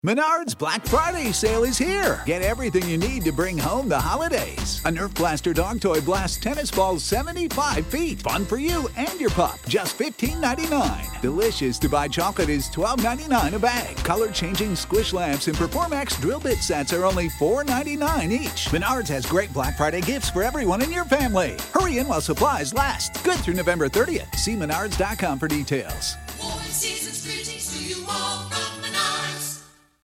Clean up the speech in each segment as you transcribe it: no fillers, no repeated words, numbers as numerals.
Menards Black Friday sale is here. Get everything you need to bring home the holidays. A Nerf Blaster dog toy blasts tennis balls 75 feet. Fun for you and your pup. Just $15.99. Delicious to buy chocolate is $12.99 a bag. Color-changing squish lamps and Performax drill bit sets are only $4.99 each. Menards has great Black Friday gifts for everyone in your family. Hurry in while supplies last. Good through November 30th. See menards.com for details. Season's greetings to you all from Menards.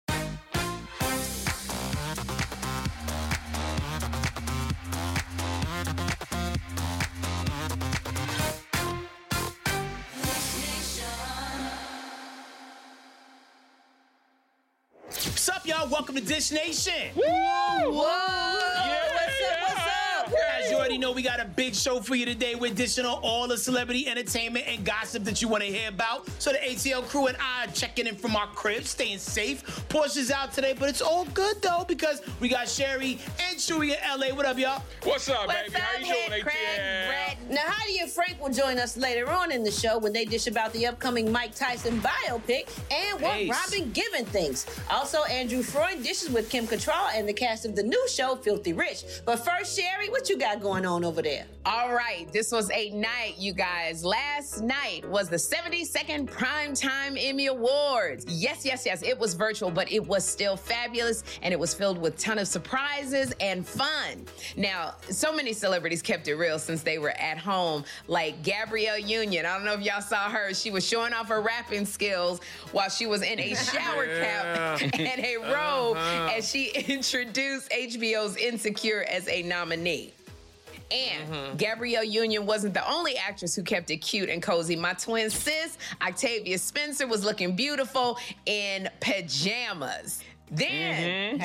What's up, y'all? Welcome to Dish Nation. Woo! Whoa! Yeah, what's up? As you already know, we got a big show for you today. We're dishing on all the celebrity entertainment and gossip that you want to hear about. So the ATL crew and I are checking in from our crib, staying safe. Portia's out today, but it's all good, though, because we got Sherry and Chewy in L.A. What up, y'all? What's up, baby? How you doing, ATL? Now, Heidi and Frank will join us later on in the show when they dish about the upcoming Mike Tyson biopic and what Robin Given thinks. Also, Andrew Freud dishes with Kim Cattrall and the cast of the new show, Filthy Rich. But first, Sherry, what you got going on over there? All right, this was a night, you guys. Last night was the 72nd Primetime Emmy Awards. Yes, it was virtual, but it was still fabulous, and it was filled with a ton of surprises and fun. Now, so many celebrities kept it real since they were at home, like Gabrielle Union. I don't know if y'all saw her. She was showing off her rapping skills while she was in a shower cap and a robe as she introduced HBO's Insecure as a nominee. And Gabrielle Union wasn't the only actress who kept it cute and cozy. My twin sis, Octavia Spencer, was looking beautiful in pajamas. Then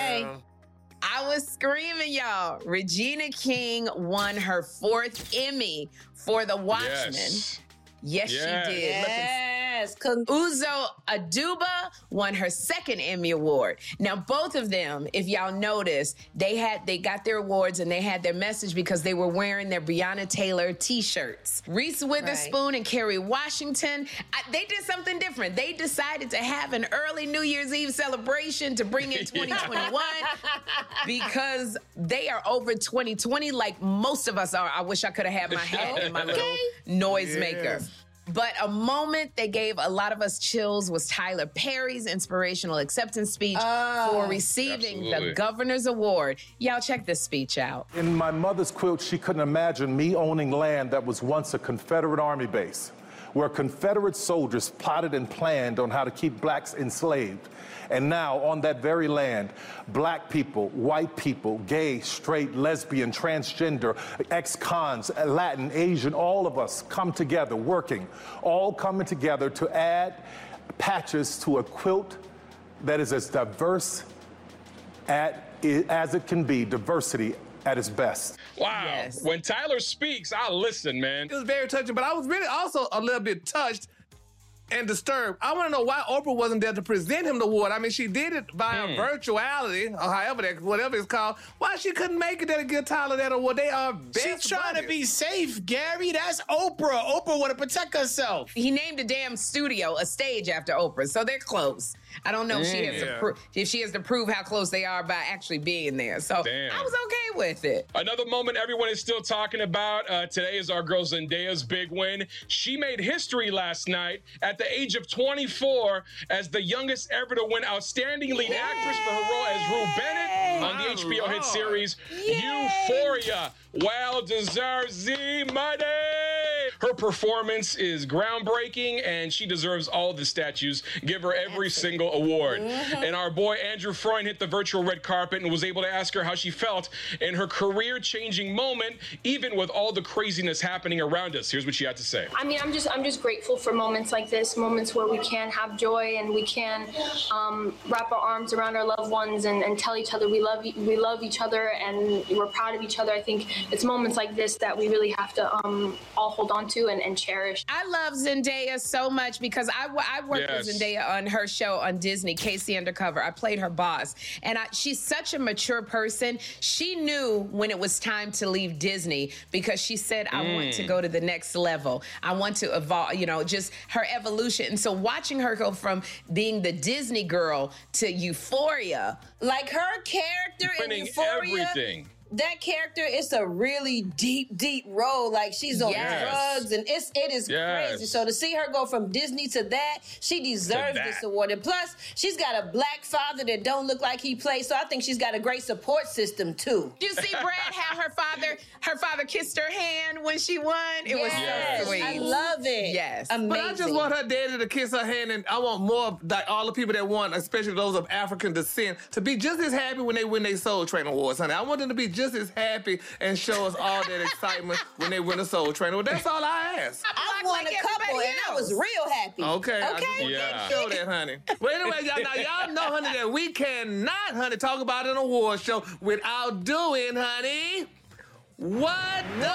I was screaming, y'all. Regina King won her 4th Emmy for The Watchmen. Yes, she did. Yes. Uzo Aduba won her 2nd Emmy Award. Now, both of them, if y'all notice, they got their awards and they had their message because they were wearing their Breonna Taylor t-shirts. Reese Witherspoon and Kerry Washington, they did something different. They decided to have an early New Year's Eve celebration to bring in 2021 because they are over 2020 like most of us are. I wish I could have had my hat in my little noisemaker. But a moment that gave a lot of us chills was Tyler Perry's inspirational acceptance speech for receiving the Governor's Award. Y'all check this speech out. In my mother's quilt, she couldn't imagine me owning land that was once a Confederate Army base, where Confederate soldiers plotted and planned on how to keep blacks enslaved. And now, on that very land, black people, white people, gay, straight, lesbian, transgender, ex-cons, Latin, Asian, all of us come together, working, all coming together to add patches to a quilt that is as diverse as it can be, diversity at its best. Wow. Yes. When Tyler speaks, I listen, man. It was very touching, but I was really also a little bit touched and disturbed. I want to know why Oprah wasn't there to present him the award. I mean, she did it via virtuality, or whatever it's called. Why she couldn't make it there to give Tyler that award? They are best She's trying buddies. to be safe, Gary. That's Oprah. Oprah want to protect herself. He named a damn studio a stage after Oprah, so they're close. I don't know if she has to prove how close they are by actually being there. So I was okay with it. Another moment everyone is still talking about today is our girl Zendaya's big win. She made history last night at the age of 24 as the youngest ever to win Outstanding Lead Actress for her role as Rue Bennett on the HBO hit series Euphoria. Well deserved, Z Money. Her performance is groundbreaking, and she deserves all the statues. Give her every single award. And our boy Andrew Freund hit the virtual red carpet and was able to ask her how she felt in her career-changing moment, even with all the craziness happening around us. Here's what she had to say. I mean, I'm just grateful for moments like this, moments where we can have joy and we can wrap our arms around our loved ones and tell each other we love each other and we're proud of each other. I think it's moments like this that we really have to all hold on on to and cherish. I love Zendaya so much because I worked with Zendaya on her show on Disney, Casey Undercover. I played her boss. And she's such a mature person. She knew when it was time to leave Disney because she said, I want to go to the next level. I want to evolve, just her evolution. And so watching her go from being the Disney girl to Euphoria. Like her character in Euphoria. Everything. That character is a really deep role. Like she's on drugs, and it is crazy. So to see her go from Disney to that, she deserves this award. And plus, she's got a black father that don't look like he plays. So I think she's got a great support system too. You see, Brad, how her father kissed her hand when she won. It was so sweet. I love it. Yes, amazing. But I just want her daddy to kiss her hand, and I want more of like all the people that won, especially those of African descent, to be just as happy when they win their Soul Train Awards, honey. I want them to be just as happy and show us all that excitement when they win a Soul Train Award. That's all I asked. I won a couple, and I was real happy. Okay. I just want Yeah. to show that, honey. Well, anyway, y'all know, honey, that we cannot, honey, talk about an award show without doing, honey, what the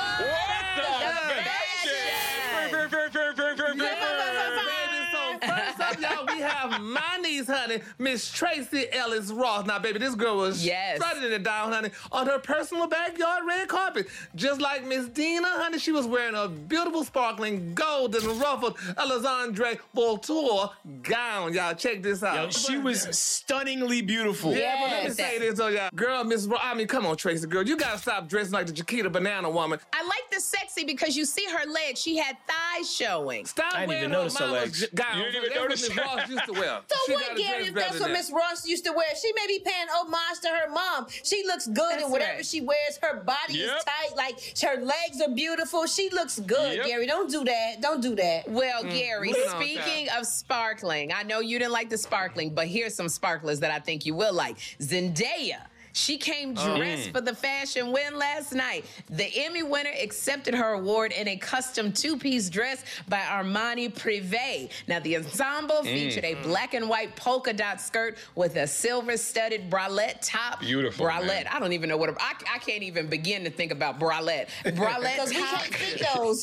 First up, y'all, we have my niece, honey, Miss Tracy Ellis Ross. Now, baby, this girl was strutting it down, honey, on her personal backyard red carpet. Just like Miss Dina, honey, she was wearing a beautiful, sparkling, golden, ruffled Alexandre Voltour gown. Y'all, check this out. Yo, she was stunningly beautiful. Yeah, but let me say this, though, y'all. Girl, come on, Tracy, girl. You gotta stop dressing like the Chiquita Banana Woman. I like the sexy because you see her legs. She had thighs showing. Stop I didn't even notice her legs. Gowns. You didn't even notice Miss Ross used to wear. So She what, gotta Gary, dress if better that's than what that. Miss Ross used to wear? She may be paying homage to her mom. She looks good in whatever she wears. Her body is tight. Like, her legs are beautiful. She looks good, Gary. Don't do that. Don't do that. Well, Gary, speaking of sparkling, I know you didn't like the sparkling, but here's some sparklers that I think you will like. Zendaya. She came dressed for the fashion win last night. The Emmy winner accepted her award in a custom two-piece dress by Armani Privé. Now, the ensemble featured a black and white polka dot skirt with a silver-studded bralette top. Beautiful, bralette. man. I don't even know what I can't even begin to think about bralette. Bralette top. Because we can't fit those.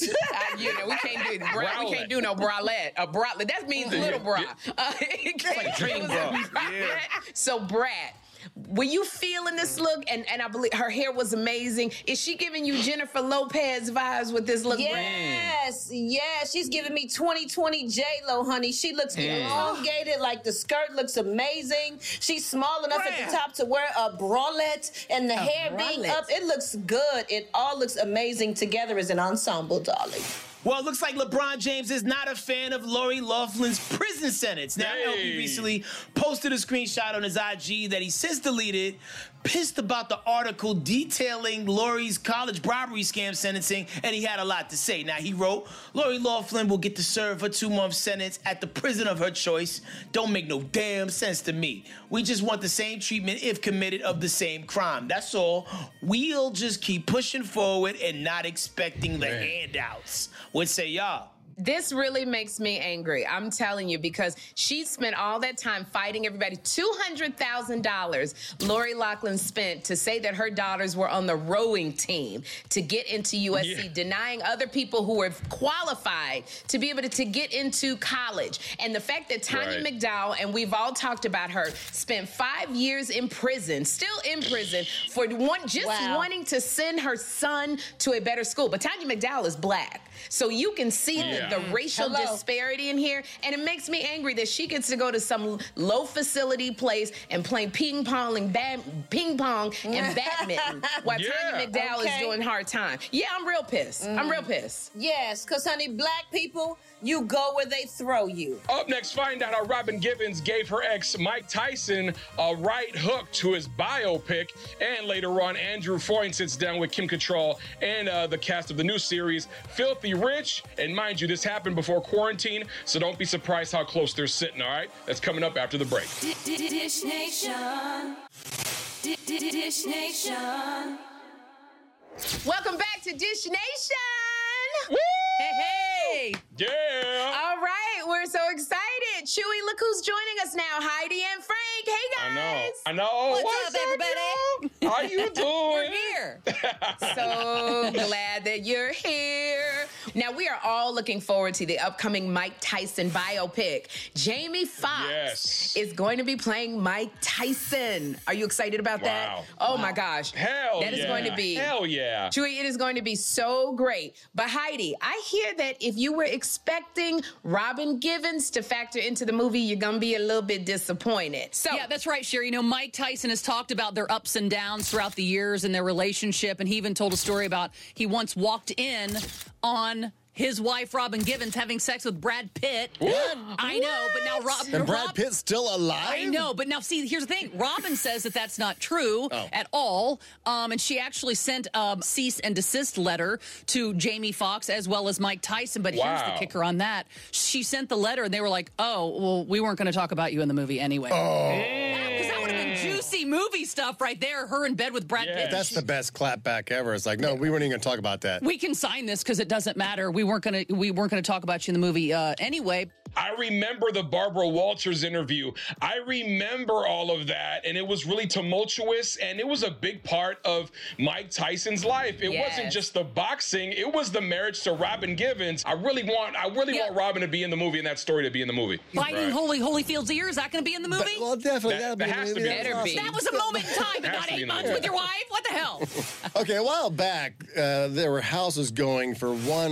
We can't do no bralette. A bralette. That means little bra. It's like dream bra. So, Brad, were you feeling this look? And I believe her hair was amazing. Is she giving you Jennifer Lopez vibes with this look? Yes, she's giving me 2020 J-Lo, honey. She looks elongated, like the skirt looks amazing. She's small enough at the top to wear a bralette, and the hair being up, it looks good. It all looks amazing together as an ensemble, darling. Well, it looks like LeBron James is not a fan of Lori Loughlin's prison sentence. Now, LP recently posted a screenshot on his IG that he since deleted, pissed about the article detailing Lori's college bribery scam sentencing, and he had a lot to say. Now, he wrote, Lori Loughlin will get to serve her 2-month sentence at the prison of her choice. Don't make no damn sense to me. We just want the same treatment if committed of the same crime. That's all. We'll just keep pushing forward and not expecting the handouts. What say y'all? This really makes me angry. I'm telling you, because she spent all that time fighting everybody. $200,000 Lori Loughlin spent to say that her daughters were on the rowing team to get into USC, denying other people who were qualified to be able to get into college. And the fact that Tanya McDowell, and we've all talked about her, spent 5 years in prison, still in prison, for wanting to send her son to a better school. But Tanya McDowell is black. So you can see the racial disparity in here. And it makes me angry that she gets to go to some low facility place and play ping pong and badminton while Tanya McDowell is doing hard time. Yeah, I'm real pissed. I'm real pissed. Yes, because, honey, black people, you go where they throw you. Up next, find out how Robin Givens gave her ex Mike Tyson a right hook to his biopic. And later on, Andrew Freund sits down with Kim Cattrall and the cast of the new series, Filthy Rich. And mind you, this happened before quarantine, so don't be surprised how close they're sitting, all right? That's coming up after the break. Dish Nation. Dish Nation. Welcome back to Dish Nation. Woo! Hey. Yeah. All right, we're so excited. Chewy, look who's joining us now. Heidi and Frank. Hey, guys. I know. What's up, everybody? Y'all? How you doing? We're here. So glad that you're here. Now, we are all looking forward to the upcoming Mike Tyson biopic. Jamie Foxx is going to be playing Mike Tyson. Are you excited about that? Oh, my gosh. Hell That is going to be. Hell yeah. Chewy, it is going to be so great. But Heidi, I hear that if you were expecting Robin Givens to factor into the movie, you're going to be a little bit disappointed. So, yeah, that's right, Sherry. You know, Mike Tyson has talked about their ups and downs throughout the years in their relationship, and he even told a story about he once walked in on his wife, Robin Givens, having sex with Brad Pitt. What? I know, but now And Brad Pitt's still alive? I know, but now, see, here's the thing. Robin says that that's not true at all, and she actually sent a cease and desist letter to Jamie Foxx as well as Mike Tyson, but here's the kicker on that. She sent the letter, and they were like, oh, well, we weren't going to talk about you in the movie anyway. Because that would have been juicy movie stuff right there, her in bed with Brad Pitt. That's the best clapback ever. It's like, no, we weren't even going to talk about that. We can sign this because it doesn't matter. We weren't going to talk about you in the movie anyway. I remember the Barbara Walters interview. I remember all of that, and it was really tumultuous, and it was a big part of Mike Tyson's life. It wasn't just the boxing; it was the marriage to Robin Givens. I really want Robin to be in the movie and that story to be in the movie. Biting Holyfield's ear, is that going to be in the movie? Well, definitely that'll be in the has to movie. be. That was a moment in time, but not 8 months with your wife. What the hell? Okay, a while back, there were houses going for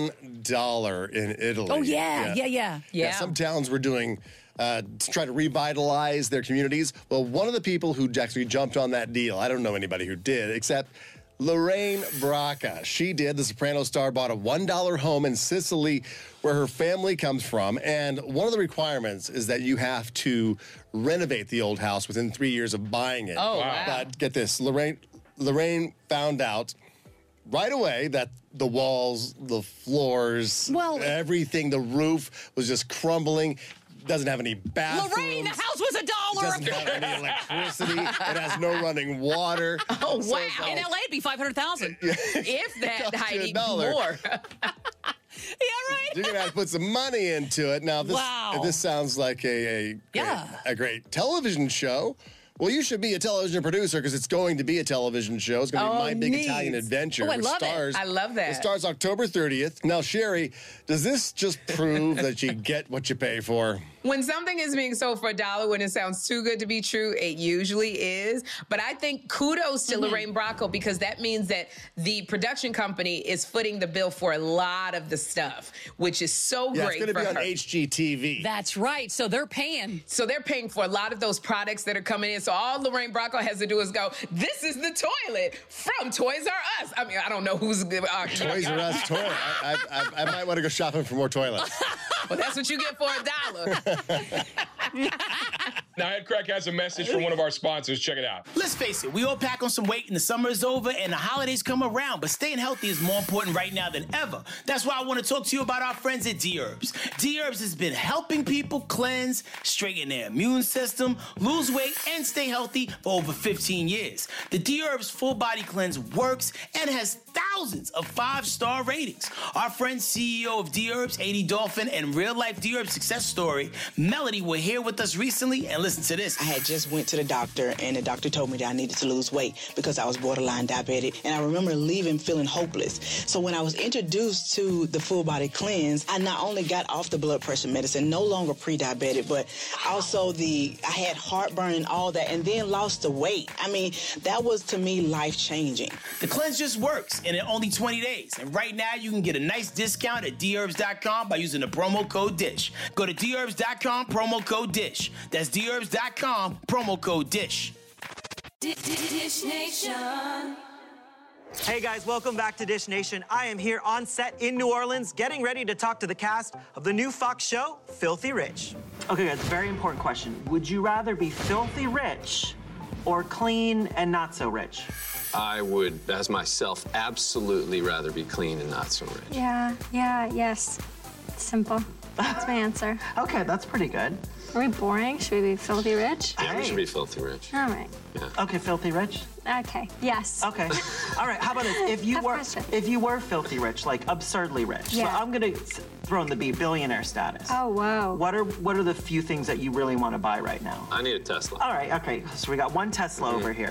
$1 in Italy. Oh yeah. Some towns were doing to try to revitalize their communities. Well, one of the people who actually jumped on that deal, I don't know anybody who did, except Lorraine Bracca. She did. The Soprano star bought a $1 home in Sicily where her family comes from. And one of the requirements is that you have to renovate the old house within 3 years of buying it. Oh, wow. But get this, Lorraine found out right away that the walls, the floors, everything, the roof was just crumbling. Doesn't have any bathrooms. Lorraine, the house was $1. Doesn't have any electricity. It has no running water. Oh, wow. In LA, it'd be $500,000. If that, Heidi, $1. more. Yeah, right. You're gonna have to put some money into it. Now, this sounds like a great television show. Well, you should be a television producer because it's going to be a television show. It's going to be My Big Italian Adventure. Oh, I love it. I love that. It starts October 30th. Now, Sherry, does this just prove that you get what you pay for? When something is being sold for $1, when it sounds too good to be true, it usually is. But I think kudos to Lorraine Bracco because that means that the production company is footing the bill for a lot of the stuff, which is so great for her. It's going to be on HGTV. That's right. So they're paying. So they're paying for a lot of those products that are coming in. So all Lorraine Bracco has to do is go, this is the toilet from Toys R Us. I mean, I don't know who's... Toys R Us toilet. I might want to go shopping for more toilets. Well, that's what you get for $1. Now, Ed Crack has a message from one of our sponsors. Check it out. Let's face it, we all pack on some weight and the summer is over and the holidays come around, but staying healthy is more important right now than ever. That's why I want to talk to you about our friends at D-Herbs. D-Herbs has been helping people cleanse, straighten their immune system, lose weight, and stay healthy for over 15 years. The D-Herbs Full Body Cleanse works and has thousands of 5-star ratings. Our friend CEO of D-Herbs, 80 Dolphin, and real-life D-Herbs success story, Melody, were here with us recently, and listen to this. I had just went to the doctor, and the doctor told me that I needed to lose weight because I was borderline diabetic, and I remember leaving feeling hopeless. So when I was introduced to the Full Body Cleanse, I not only got off the blood pressure medicine, no longer pre-diabetic, but also I had heartburn and all that, and then lost the weight. I mean, that was, to me, life-changing. The cleanse just works, and in only 20 days. And right now, you can get a nice discount at dherbs.com by using the promo code DISH. Go to dherbs.com, promo code DISH. That's dherbs.com, promo code DISH. Dish Nation. Hey guys, welcome back to Dish Nation. I am here on set in New Orleans, getting ready to talk to the cast of the new Fox show, Filthy Rich. Okay guys, very important question. Would you rather be filthy rich or clean and not so rich? I would, as myself, absolutely rather be clean and not so rich. Yes. Simple. That's my answer. Okay, that's pretty good. Are we boring? Should we be filthy rich? Yeah, we should be filthy rich. All right. Yeah. Okay, filthy rich? Okay, yes. Okay. All right, how about this? If you were filthy rich, like absurdly rich, so I'm gonna throw in the billionaire status. Oh, whoa. What are the few things that you really want to buy right now? I need a Tesla. All right, okay, so we got one Tesla over here.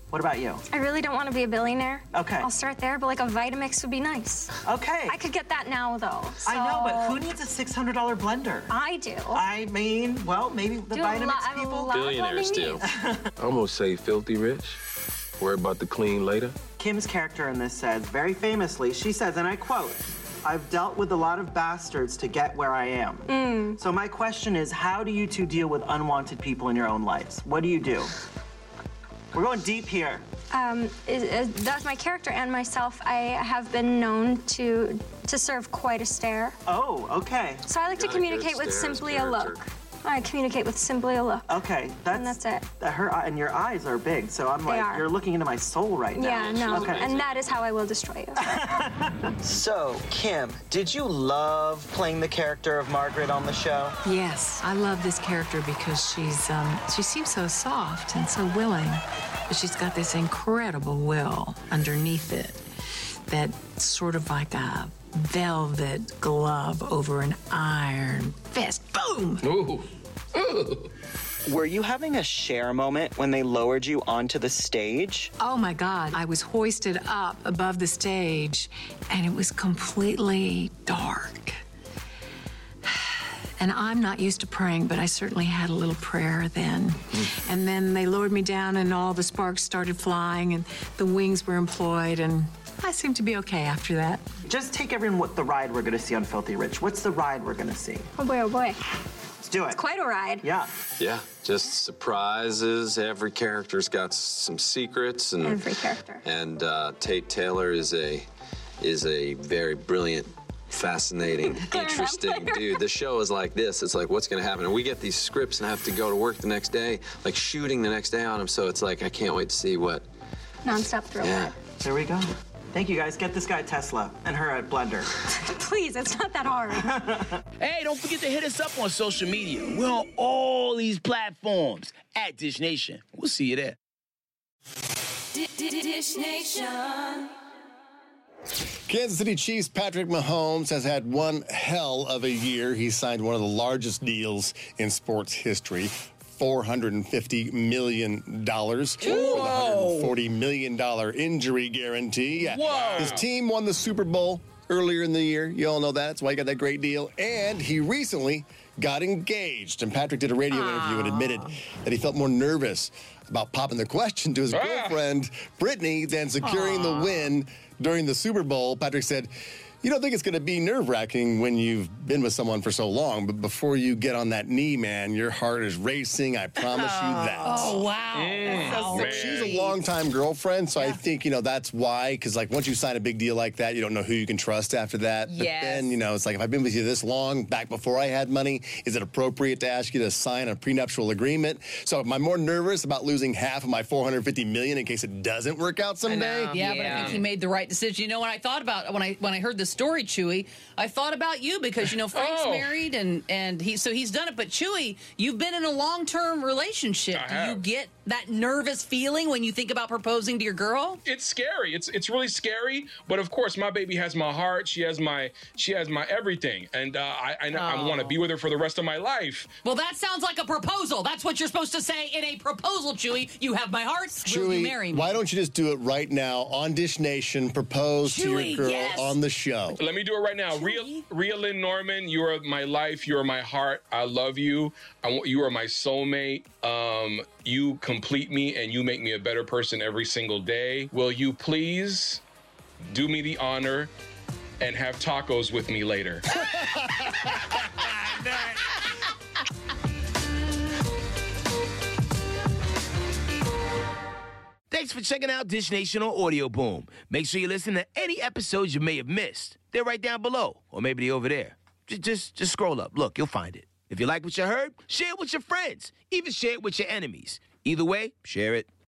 What about you? I really don't want to be a billionaire. Okay. I'll start there, but like a Vitamix would be nice. Okay. I could get that now, though. So... I know, but who needs a $600 blender? I do. I mean, well, maybe the Vitamix people. Billionaires do. I almost say filthy rich. Worry about the clean later. Kim's character in this says, very famously, she says, and I quote, "I've dealt with a lot of bastards to get where I am." So my question is, how do you two deal with unwanted people in your own lives? What do you do? We're going deep here. That's my character and myself. I have been known to serve quite a stare. Oh, okay. So I like to communicate with simply a look. I communicate with simply a look. Okay, that's it. And your eyes are big, so I'm They like, are. you're looking into my soul right now. Yeah, no. Okay. And that is how I will destroy you. So, Kim, did you love playing the character of Margaret on the show? Yes, I love this character because she seems so soft and so willing, but she's got this incredible will underneath it that's sort of like a velvet glove over an iron fist. Boom! Ooh. Ooh. Were you having a Cher moment when they lowered you onto the stage? Oh my God, I was hoisted up above the stage and it was completely dark. And I'm not used to praying, but I certainly had a little prayer then. And then they lowered me down and all the sparks started flying and the wings were employed and I seemed to be okay after that. Just take everyone what the ride we're gonna see on Filthy Rich. What's the ride we're gonna see? Oh boy, oh boy. Let's do it. It's quite a ride. Yeah. Yeah, just surprises. Every character's got some secrets, and every character. And Tate Taylor is a very brilliant, fascinating, interesting dude. The show is like this. It's like, what's going to happen? And we get these scripts and have to go to work the next day, like shooting the next day on them. So it's like, I can't wait to see what. Non-stop thrill. Yeah. There we go. Thank you, guys. Get this guy a Tesla and her a blender. Please, it's not that hard. Hey, don't forget to hit us up on social media. We're on all these platforms at Dish Nation. We'll see you there. Dish Nation. Kansas City Chiefs Patrick Mahomes has had one hell of a year. He signed one of the largest deals in sports history. $450 million with a $140 million injury guarantee. Whoa. His team won the Super Bowl earlier in the year. You all know that. That's why he got that great deal. And he recently got engaged. And Patrick did a radio interview and admitted that he felt more nervous about popping the question to his girlfriend, Brittany, than securing the win during the Super Bowl. Patrick said, "You don't think it's going to be nerve-wracking when you've been with someone for so long, but before you get on that knee, man, your heart is racing. I promise you that." Oh, wow. But she's a longtime girlfriend, so I think, that's why, because, once you sign a big deal like that, you don't know who you can trust after that. But then, it's like, if I've been with you this long, back before I had money, is it appropriate to ask you to sign a prenuptial agreement? So am I more nervous about losing half of my $450 million in case it doesn't work out someday? Yeah, but I think he made the right decision. When I thought about when I heard the story, Chewy, I thought about you because Frank's married and he's done it. But Chewy, you've been in a long-term relationship. Do you get that nervous feeling when you think about proposing to your girl? It's scary. It's really scary. But of course, my baby has my heart. She has my everything, and I want to be with her for the rest of my life. Well, that sounds like a proposal. That's what you're supposed to say in a proposal, Chewy. You have my heart. Will you marry me? Why don't you just do it right now on Dish Nation? Propose to your girl on the show. Let me do it right now. Rhea Lynn Norman, you are my life. You are my heart. I love you. You are my soulmate. You complete me and you make me a better person every single day. Will you please do me the honor and have tacos with me later? Thanks for checking out Dish Nation on Audio Boom. Make sure you listen to any episodes you may have missed. They're right down below, or maybe they're over there. Just scroll up. Look, you'll find it. If you like what you heard, share it with your friends. Even share it with your enemies. Either way, share it.